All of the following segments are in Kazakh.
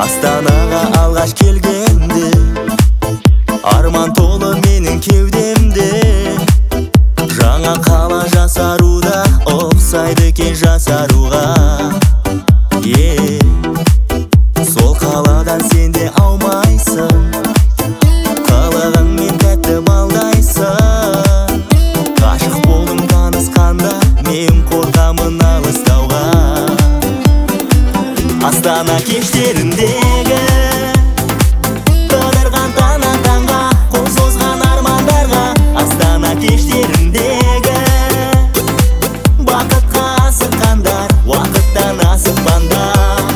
Астанаға алғаш келгенде арман толы менің кеудемде. Жаңа қала жасаруда ұқсайды екен жасаруға. Сол қаладан сен де аумайсың, қылығыңмен тәтті балдайсың. Ғашық болдым танысқанда, мен қорқамын алыстауға. Астана кештеріндегі қыдырған таңға, қол созған армандарға. Астана кештеріндегі бақытқа асыққандар, уақыттан асықпаңдар.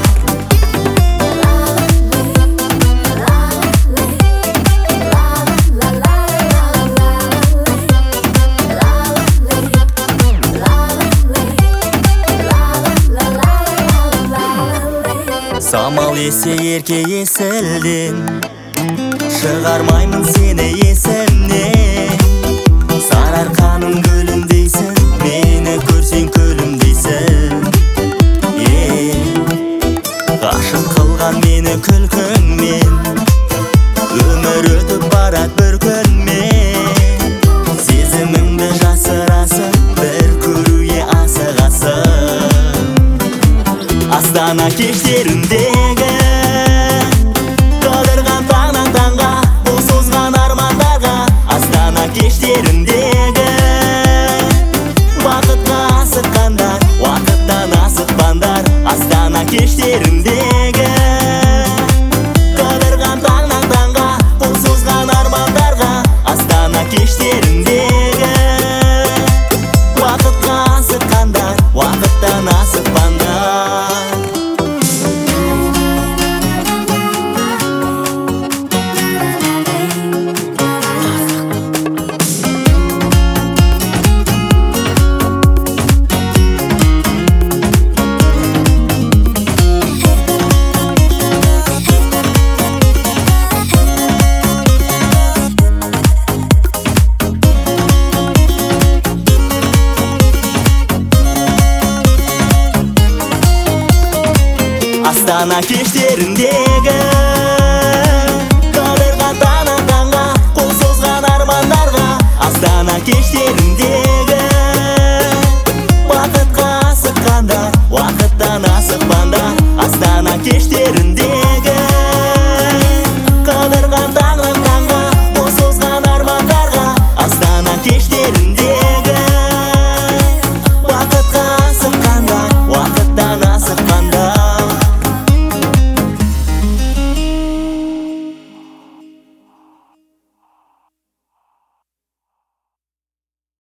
Самал есе ерке есілден, шығармаймын сені есімнен. Сарыарқаның гүліндейсің, мені көрсең күлімдейсің. Ғашық қылған мені күлкіңмен, өмір өтіп барат бір күнмен. Сезіміңді жасырасың, бір көруге асығасың. Астана кештеріндегі қыдырған таңға, қол созған армандарға. Астана кештеріндегі бақытқа асыққандар, уақыттан асықпаңдар. Астана кештеріндегі қыдырған таңға, қол созған армандарға. Астана кештеріндегі бақытқа асыққандар, уақыттан асықпаңдар. Астана кештерінде